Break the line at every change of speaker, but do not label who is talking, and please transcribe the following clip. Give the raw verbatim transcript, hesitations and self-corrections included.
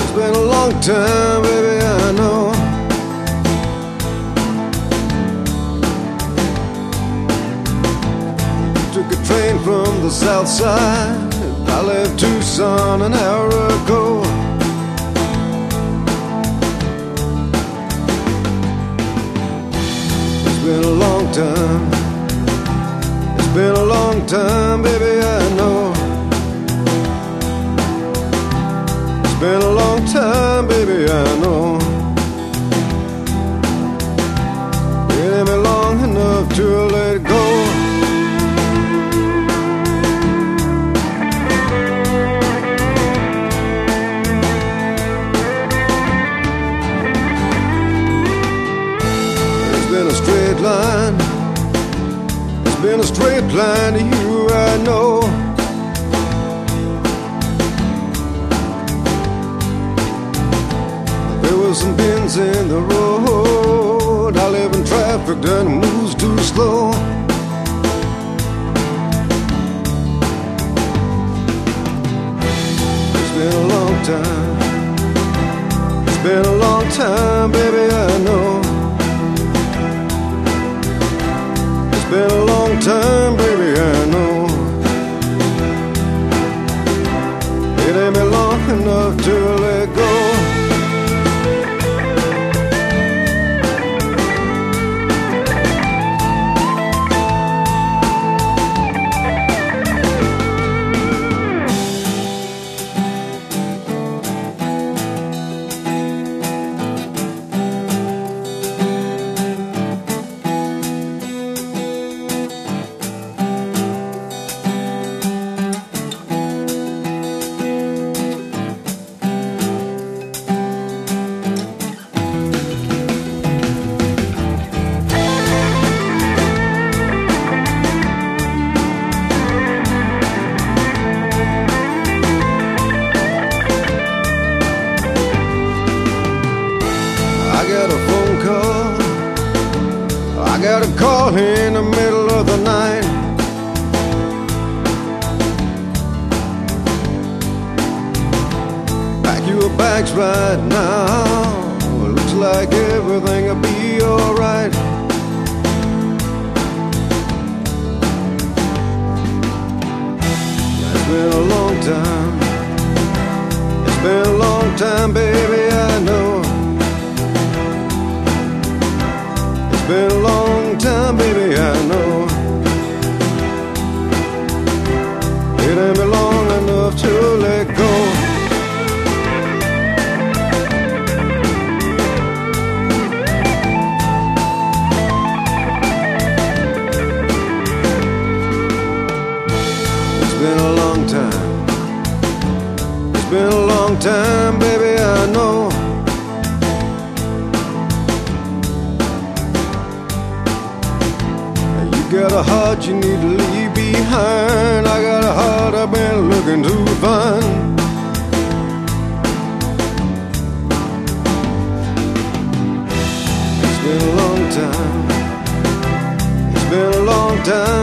It's been a long time, baby, I know. Took a train from the south side. I left Tucson an hour ago. It's been a long time. It's been a long time, baby, I know. It's been a long time, baby, I know. It ain't been long enough to let it go. A straight line. It's been a straight line to you, I know. There were some bends in the road. I live in traffic that moves too slow. It's been a long time. It's been a long time, baby, I know. It's been a long time, baby, I know. It ain't been long enough to let go. I got a phone call. I got a call in the middle of the night. Pack your bags right now. Looks like everything'll be alright. It's been a long time. It's been a long time, baby, I know. It's been a long time, baby, I know. It ain't been long enough to let go. It's been a long time. It's been a long time, baby, I know. Got a heart you need to leave behind. I got a heart I've been looking to find. It's been a long time. It's been a long time.